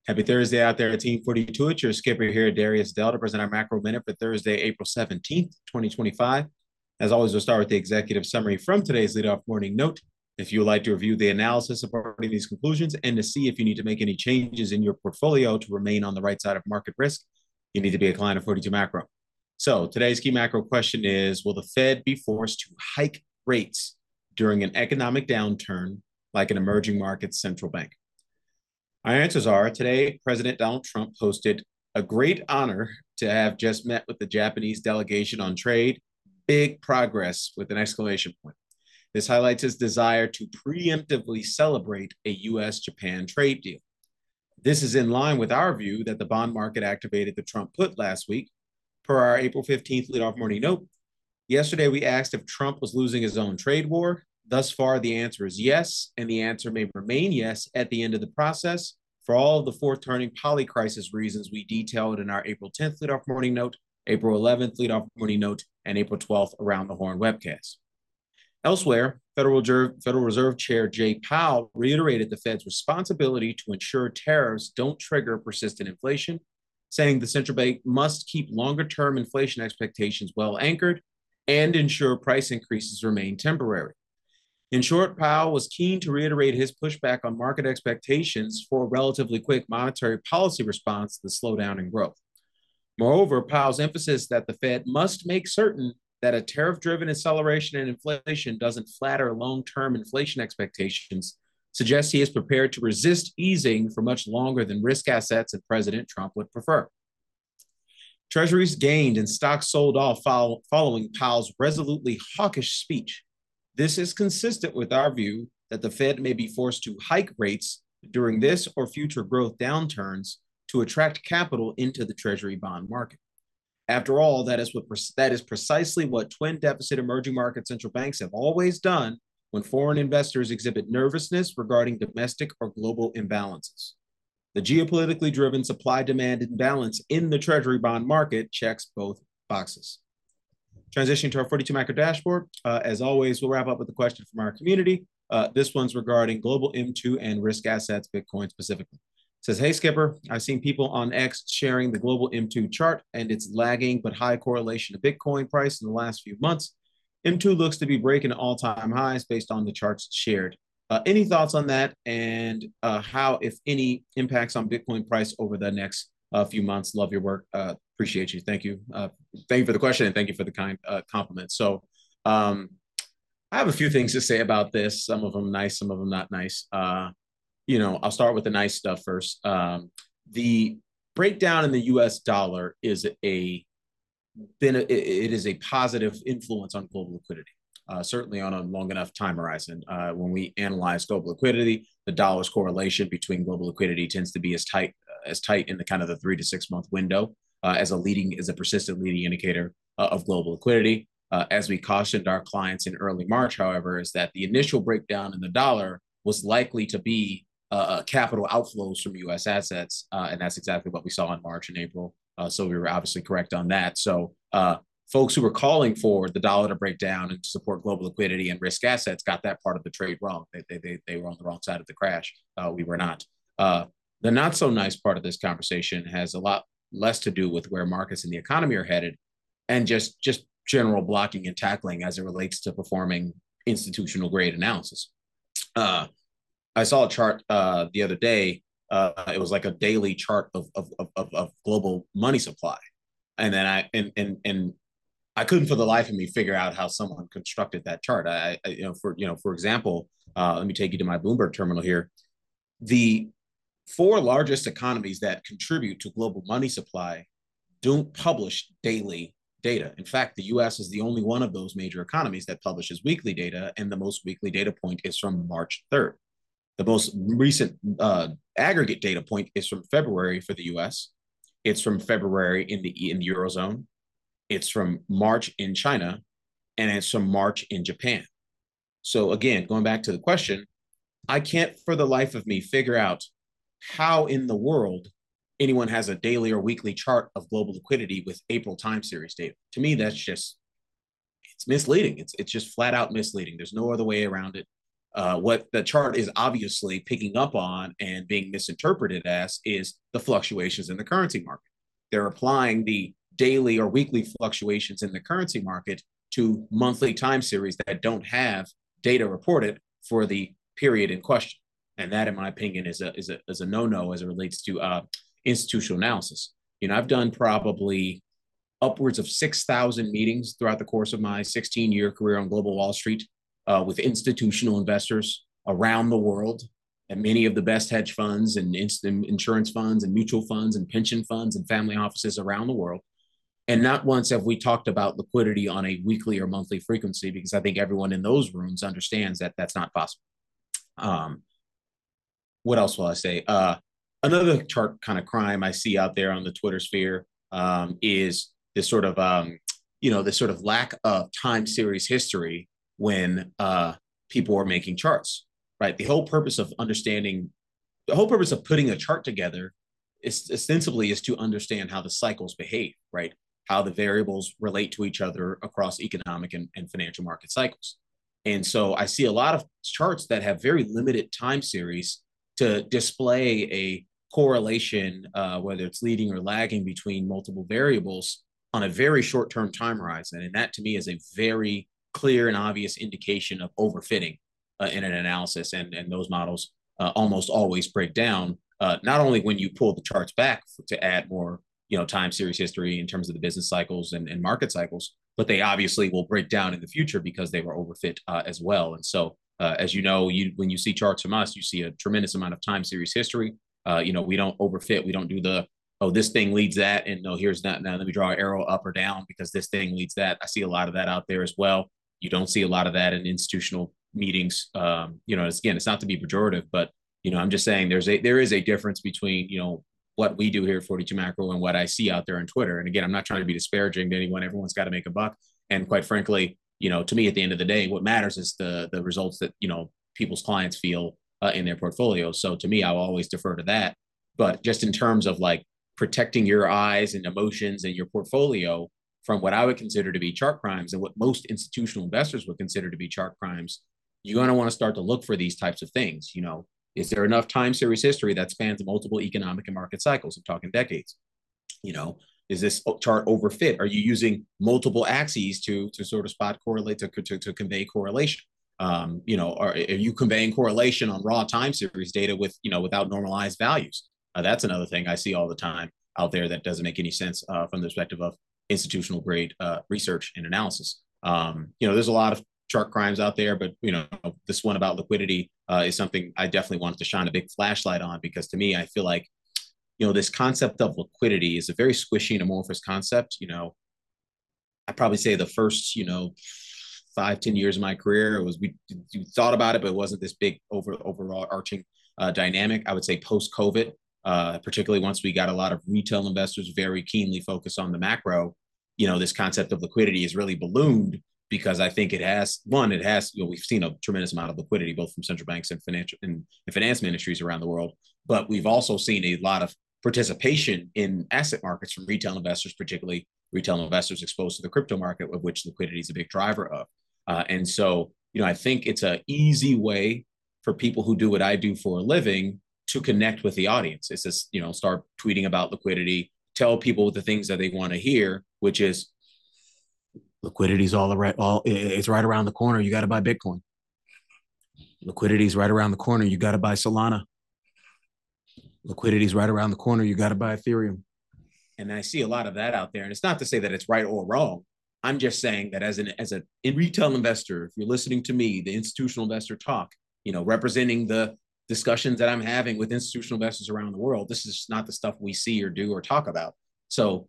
Happy Thursday out there, Team 42. It's your skipper here, Darius Dell, to present our macro minute for Thursday, April 17th, 2025. As always, we'll start with the executive summary from today's leadoff morning note. If you would like to review the analysis supporting these conclusions and to see if you need to make any changes in your portfolio to remain on the right side of market risk, you need to be a client of 42 Macro. So today's key macro question is, will the Fed be forced to hike rates during an economic downturn like an emerging markets central bank? Our answers are today, President Donald Trump hosted a great honor to have just met with the Japanese delegation on trade. Big progress with an exclamation point. This highlights his desire to preemptively celebrate a U.S.-Japan trade deal. This is in line with our view that the bond market activated the Trump put last week. Per our April 15th leadoff morning note, yesterday we asked if Trump was losing his own trade war. Thus far, the answer is yes, and the answer may remain yes at the end of the process for all of the forthcoming polycrisis reasons we detailed in our April 10th leadoff morning note, April 11th leadoff morning note, and April 12th Around the Horn webcast. Elsewhere, Federal Reserve Chair Jay Powell reiterated the Fed's responsibility to ensure tariffs don't trigger persistent inflation, saying the central bank must keep longer-term inflation expectations well anchored and ensure price increases remain temporary. In short, Powell was keen to reiterate his pushback on market expectations for a relatively quick monetary policy response to the slowdown in growth. Moreover, Powell's emphasis that the Fed must make certain that a tariff-driven acceleration in inflation doesn't flatter long-term inflation expectations suggests he is prepared to resist easing for much longer than risk assets and President Trump would prefer. Treasuries gained and stocks sold off following Powell's resolutely hawkish speech. This is consistent with our view that the Fed may be forced to hike rates during this or future growth downturns to attract capital into the Treasury bond market. After all, that is precisely what twin deficit emerging market central banks have always done when foreign investors exhibit nervousness regarding domestic or global imbalances. The geopolitically driven supply-demand imbalance in the Treasury bond market checks both boxes. Transitioning to our 42 macro dashboard, as always, we'll wrap up with a question from our community. This one's regarding global M2 and risk assets, Bitcoin specifically. It says, hey, Skipper, I've seen people on X sharing the global M2 chart and its lagging but high correlation to Bitcoin price in the last few months. M2 looks to be breaking all-time highs based on the charts shared. Any thoughts on that and how, if any, impacts on Bitcoin price over the next few months? Love your work. Appreciate you. Thank you. Thank you for the question and thank you for the kind compliment. So I have a few things to say about this. Some of them nice, some of them not nice. I'll start with the nice stuff first. The breakdown in the U.S. dollar is a positive influence on global liquidity. Certainly on a long enough time horizon. When we analyze global liquidity, the dollar's correlation between global liquidity tends to be as tight in the kind of the 3 to 6 month window as a persistent leading indicator of global liquidity. As we cautioned our clients in early March, however, is that the initial breakdown in the dollar was likely to be capital outflows from U.S. assets, and that's exactly what we saw in March and April. So we were obviously correct on that. So folks who were calling for the dollar to break down and to support global liquidity and risk assets got that part of the trade wrong. They were on the wrong side of the crash. We were not. The not so nice part of this conversation has a lot less to do with where markets and the economy are headed and just general blocking and tackling as it relates to performing institutional grade analysis. I saw a chart the other day. It was like a daily chart of global money supply. And then I couldn't for the life of me figure out how someone constructed that chart. For example, let me take you to my Bloomberg terminal here. The 4 largest economies that contribute to global money supply don't publish daily data. In fact, the US is the only one of those major economies that publishes weekly data, and the most weekly data point is from March 3rd. The most recent aggregate data point is from February for the US. It's from February in the Eurozone. It's from March in China, and it's from March in Japan. So again, going back to the question, I can't for the life of me figure out how in the world anyone has a daily or weekly chart of global liquidity with April time series data. To me, it's misleading. It's just flat out misleading. There's no other way around it. What the chart is obviously picking up on and being misinterpreted as is the fluctuations in the currency market. They're applying the daily or weekly fluctuations in the currency market to monthly time series that don't have data reported for the period in question. And that, in my opinion, is a no-no as it relates to institutional analysis. I've done probably upwards of 6,000 meetings throughout the course of my 16-year career on Global Wall Street with institutional investors around the world, and many of the best hedge funds and insurance funds and mutual funds and pension funds and family offices around the world. And not once have we talked about liquidity on a weekly or monthly frequency, because I think everyone in those rooms understands that that's not possible. What else will I say? Another chart kind of crime I see out there on the Twitter sphere is this sort of this sort of lack of time series history when people are making charts, right? The whole purpose of putting a chart together is ostensibly is to understand how the cycles behave, right? How the variables relate to each other across economic and financial market cycles. And so I see a lot of charts that have very limited time series to display a correlation, whether it's leading or lagging between multiple variables on a very short-term time horizon. And that to me is a very clear and obvious indication of overfitting in an analysis. And those models almost always break down, not only when you pull the charts back to add more time series history in terms of the business cycles and market cycles, but they obviously will break down in the future because they were overfit as well. And so, as you know, when you see charts from us, you see a tremendous amount of time series history. We don't overfit. We don't do this thing leads that, and no, here's that. Now let me draw an arrow up or down because this thing leads that. I see a lot of that out there as well. You don't see a lot of that in institutional meetings. It's not to be pejorative, but I'm just saying there is a difference between what we do here at 42 Macro and what I see out there on Twitter. And again, I'm not trying to be disparaging to anyone. Everyone's got to make a buck. And quite frankly, to me, at the end of the day, what matters is the results that people's clients feel in their portfolios. So to me, I'll always defer to that. But just in terms of like protecting your eyes and emotions and your portfolio from what I would consider to be chart crimes and what most institutional investors would consider to be chart crimes, you're going to want to start to look for these types of things. Is there enough time series history that spans multiple economic and market cycles? I'm talking decades. Is this chart overfit? Are you using multiple axes to sort of spot correlate to convey correlation? Are you conveying correlation on raw time series data without normalized values? That's another thing I see all the time out there that doesn't make any sense from the perspective of institutional grade research and analysis. There's a lot of chart crimes out there, but this one about liquidity is something I definitely wanted to shine a big flashlight on, because to me, I feel like this concept of liquidity is a very squishy and amorphous concept. I probably say the first 5-10 years of my career we thought about it, but it wasn't this big overall arching dynamic. I would say post COVID, particularly once we got a lot of retail investors very keenly focused on the macro, this concept of liquidity is really ballooned, because I think we've seen a tremendous amount of liquidity, both from central banks and finance ministries around the world. But we've also seen a lot of participation in asset markets from retail investors, particularly retail investors exposed to the crypto market, of which liquidity is a big driver of. And so, I think it's an easy way for people who do what I do for a living to connect with the audience. It's just, start tweeting about liquidity, tell people the things that they want to hear, which is, liquidity's it's right around the corner. You got to buy Bitcoin. Liquidity's right around the corner. You got to buy Solana. Liquidity's right around the corner. You got to buy Ethereum. And I see a lot of that out there. And it's not to say that it's right or wrong. I'm just saying that as a retail investor, if you're listening to me, the institutional investor talk, representing the discussions that I'm having with institutional investors around the world, this is not the stuff we see or do or talk about. So,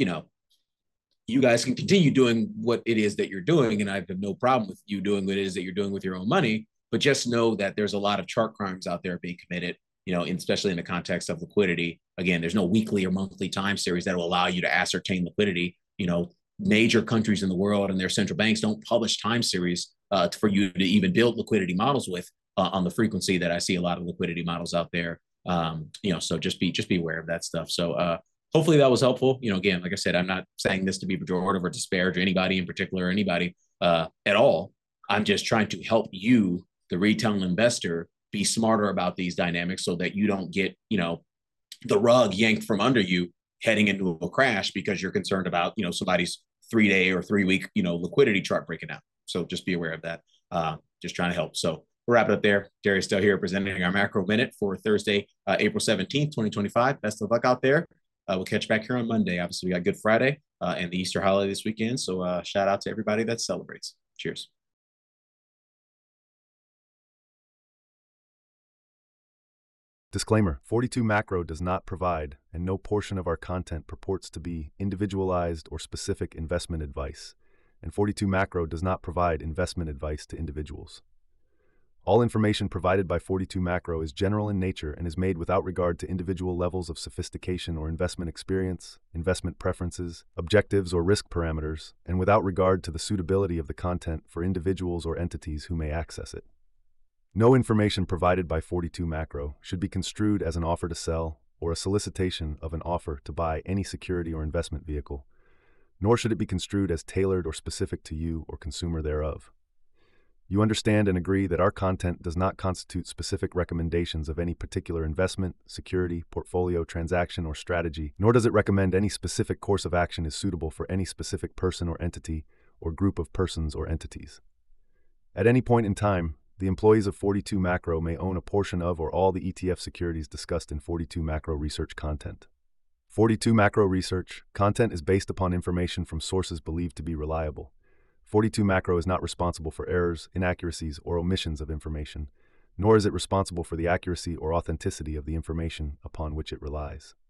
you guys can continue doing what it is that you're doing, and I have no problem with you doing what it is that you're doing with your own money. But just know that there's a lot of chart crimes out there being committed, especially in the context of liquidity. Again, there's no weekly or monthly time series that will allow you to ascertain liquidity. Major countries in the world and their central banks don't publish time series for you to even build liquidity models with on the frequency that I see a lot of liquidity models out there. So just be aware of that stuff. So, hopefully that was helpful. Again, like I said, I'm not saying this to be pejorative or disparage anybody in particular or anybody at all. I'm just trying to help you the retail investor be smarter about these dynamics so that you don't get, the rug yanked from under you heading into a crash because you're concerned about, somebody's 3 day or 3 week, liquidity chart breaking out. So just be aware of that. Just trying to help. So we'll wrap it up there. Darius Dale here presenting our macro minute for Thursday, April 17th, 2025. Best of luck out there. We'll catch back here on Monday. Obviously, we got Good Friday and the Easter holiday this weekend. So shout out to everybody that celebrates. Cheers. Disclaimer: 42 Macro does not provide, and no portion of our content purports to be, individualized or specific investment advice, and 42 Macro does not provide investment advice to individuals. All information provided by 42 Macro is general in nature and is made without regard to individual levels of sophistication or investment experience, investment preferences, objectives, or risk parameters, and without regard to the suitability of the content for individuals or entities who may access it. No information provided by 42 Macro should be construed as an offer to sell or a solicitation of an offer to buy any security or investment vehicle, nor should it be construed as tailored or specific to you or consumer thereof. You understand and agree that our content does not constitute specific recommendations of any particular investment, security, portfolio, transaction, or strategy, nor does it recommend any specific course of action is suitable for any specific person or entity or group of persons or entities. At any point in time, the employees of 42 Macro may own a portion of or all the ETF securities discussed in 42 Macro research content. 42 Macro research content is based upon information from sources believed to be reliable. 42 Macro is not responsible for errors, inaccuracies, or omissions of information, nor is it responsible for the accuracy or authenticity of the information upon which it relies.